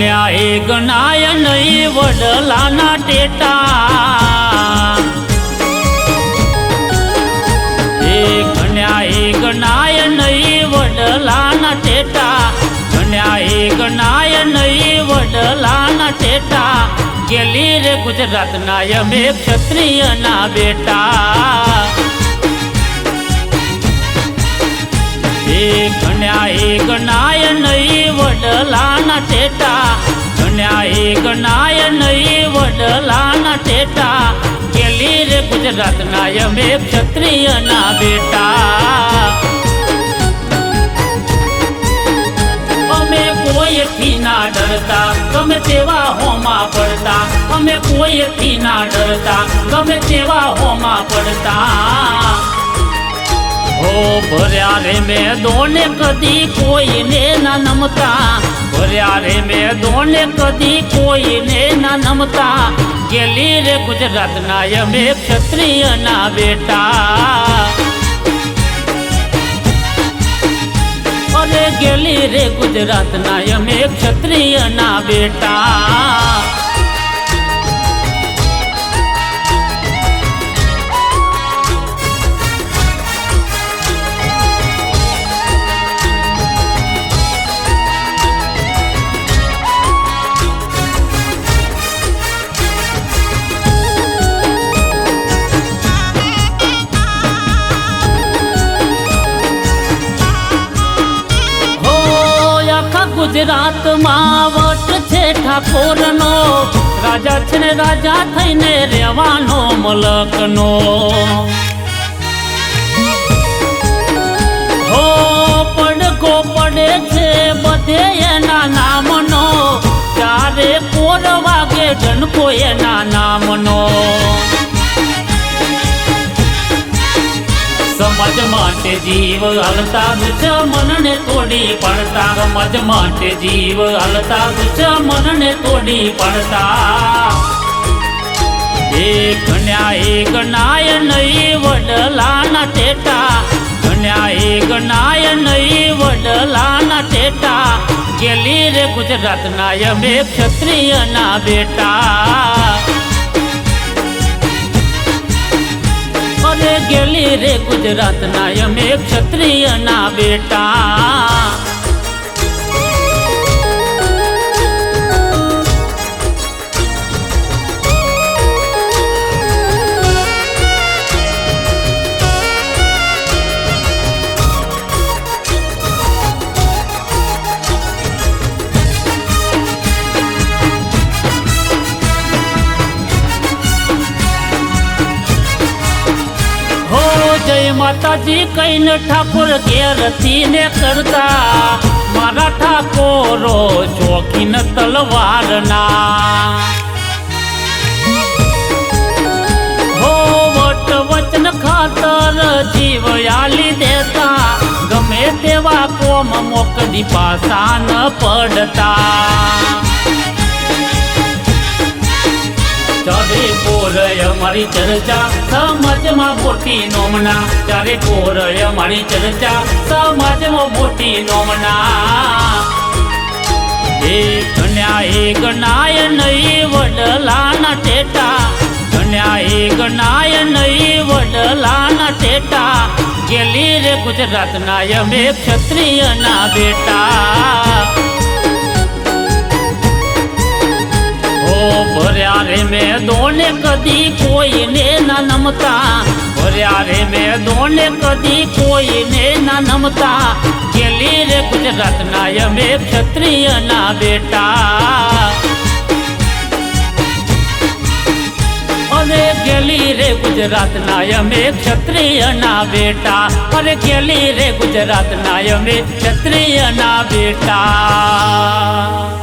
ગણ્યા એ ગણાય નહીં વડલાના ટેટા, એ ગણ્યા એ ગણાય નહીં વડલાના ટેટા, ગણ્યા એ ગણાય નહીં વડલાના ટેટા, ગેલી રે ગુજરાતના અમે ક્ષત્રિયના બેટા, એ ગણ્યા એ ગણાય નહીં વડલાના ટેટા, ગણ્યા એ ગણાય નહીં વડલાના ટેટા, ગેલી રે ગુજરાતના અમે ક્ષત્રિયના બેટા, અમે કોઈથી ના ડરતા ગમે તેવા હોમાં પડતા, અમે કોઈથી ના ડરતા ગમે તેવા હોમાં પડતા, હો ભર્યા રે મેદોને કદી કોઈને ના નમતા, ભર્યા રે મેદોને કદી કોઈને ના નમતા, ગેલી રે ગુજરાતના અમે ક્ષત્રિયના બેટા, અરે ગેલી રે ગુજરાતના અમે ક્ષત્રિયના બેટા, ગુજરાતમાં વટ છે ઠાકોરનો, રાજા છે ને રાજા થઈને રહેવાનો મલકનો, હો પડકો પડે છે બધે એના નામનો, ચારે કોર વાગે જનકો એના નામનો, સમાજ માટે જીવ હાલતા દુશ્મનને તોડી પડતા, સમાજ માટે જીવ હાલતા દુશ્મનને તોડી પડતા, એ ગણ્યા એ ગણાય નહીં વડલાના ટેટા, ગણ્યા એ ગણાય નહીં વડલાના ટેટા, ગેલી રે ગુજરાતના અમે ક્ષત્રિયના બેટા, અરે ગેલી રે ગુજરાતના અમે ક્ષત્રિયના બેટા, જય માતાજી કઈને ઠાકોર ઘેરથી ને કરતા, મારા ઠાકોરો ચોકીન તલવારના, હો વટ વચન ખાતર જીવ આલી દેતા, ગમે તેવા કોમ મોકલી પાસા ન પડતા, ચારે કોરય મારી ચર્ચા સમાજમાં મોટી નોમના, ચારે કોરય મારી ચર્ચા સમાજમાં મોટી નોમના, એ ગણ્યા એ ગણાય નહીં વડલાના ટેટા, ગણ્યા એ ગણાય નહીં વડલાના ટેટા, ગેલી રે ગુજરાતના અમે ક્ષત્રિયના બેટા, ભર્યા રે મેદોને કદી કોઈને ના નમતા, ભર્યા રે મેદોને કદી કોઈને ના નમતા, ગેલી રે ગુજરાતના અમે ક્ષત્રિયના બેટા, અરે ગેલી રે ગુજરાતના અમે ક્ષત્રિયના બેટા, અરે ગેલી રે ગુજરાતના અમે ક્ષત્રિયના બેટા.